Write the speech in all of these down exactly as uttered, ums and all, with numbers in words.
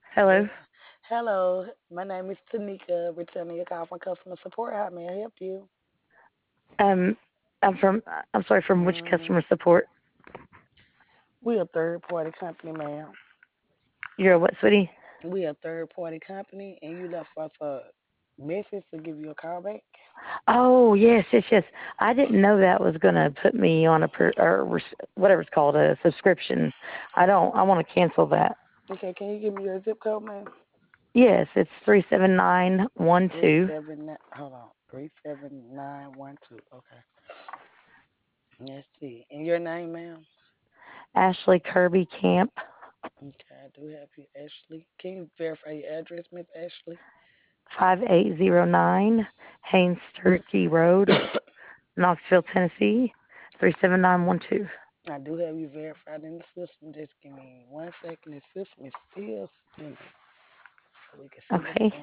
Hello. Yes. Hello, my name is Tanika, returning your call from customer support. How may I help you? Um, I'm from. I'm sorry. From which Mm, customer support? we a third party company, ma'am. You're a what, sweetie? We a third party company, and you left us a message to give you a call back. Oh yes, yes, yes. I didn't know that was going to put me on a per, or res- whatever it's called, a subscription. I don't. I want to cancel that. Okay, can you give me your zip code, ma'am? Yes, it's three seven nine one Three two. seven nine. Hold on, three seven nine one two. Okay, let's see. And your name, ma'am? Ashley Kirby Camp, Okay, I do have you, Ashley. Can you verify your address, Miss Ashley? five eight zero nine Haynes Turkey Road, Knoxville, Tennessee, three seven nine one two. I do have you verified in the system. Just give me one second. The system is still spinning so we can see what's Okay. going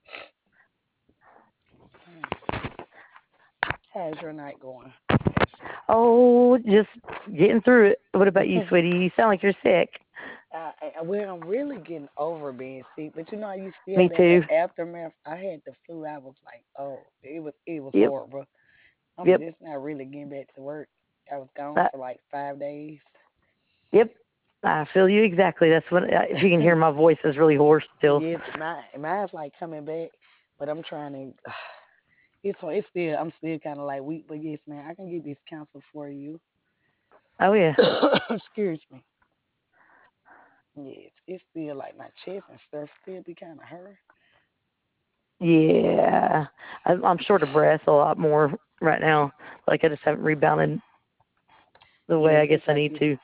on. How's your night going, Ashley? Oh, just getting through it. What about you, sweetie? You sound like you're sick. I, I, well, I'm really getting over being sick, but you know, you still Me have too. that aftermath. I had the flu. I was like, oh, it was it was Yep. horrible. I'm Yep. just not really getting back to work. I was gone That, for like five days. yep. I feel you exactly. That's what. uh, If you can hear, my voice is really hoarse still. Yes, my mine's like coming back, but I'm trying to. It's it's still I'm still kind of like weak, but yes, man, I can get this counsel for you. Oh yeah. Excuse me. Yes, it's still like my chest and stuff still be kind of hurt. Yeah. I, I'm short of breath a lot more right now. Like I just haven't rebounded the way Yes, I guess it's I like need you. to.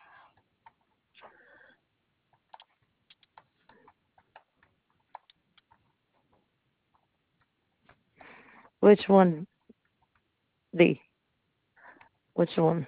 Which one? D. Which one?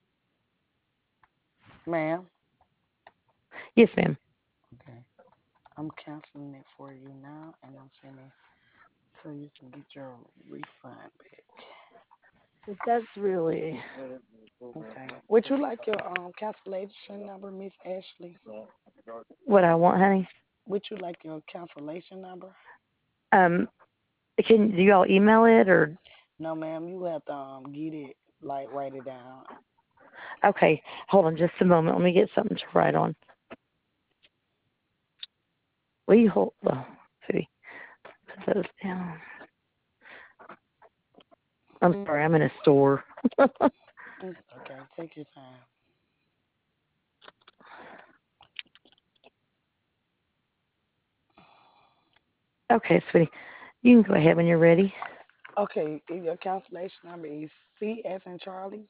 Ma'am. Yes, ma'am. Okay, I'm canceling it for you now, and I'm sending so you can get your refund back. But that's really Okay. Would you like your um cancellation number, Miss Ashley? what I want, honey. Would you like your cancellation number? Um, can do y'all email it or? No, ma'am. You have to um get it like write it down. Okay, hold on just a moment. Let me get something to write on. Will you hold? Well, see, put those down. I'm sorry, I'm in a store. It's okay. Take your time. Okay, sweetie, you can go ahead when you're ready. Okay, your cancellation number is C as in Charlie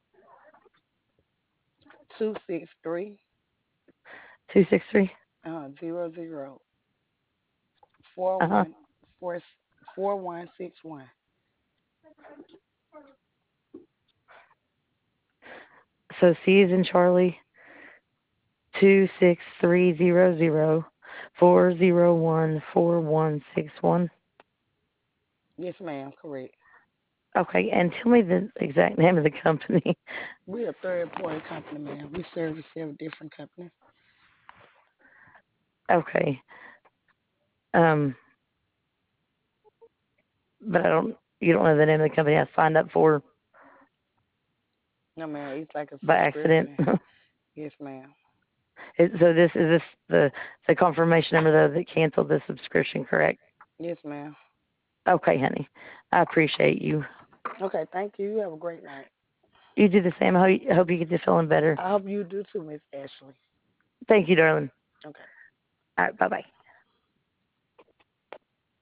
two six three Two six three. uh zero zero four Uh huh. one four four one six one. So C is in Charlie. Two six three zero zero four zero one four one six one. Yes, ma'am. Correct. Okay, and tell me the exact name of the company. We're a third party company, ma'am. We service several different companies. Okay. Um, but I don't. You don't know the name of the company I signed up for No, ma'am. It's like a by accident. subscription. Yes, ma'am. It, so this is this the the confirmation number though that canceled the subscription, correct? Yes, ma'am. Okay, honey. I appreciate you. Okay, thank you. You have a great night. You do the same. I hope I hope you get to feeling better. I hope you do too, Miss Ashley. Thank you, darling. Okay. All right, bye bye.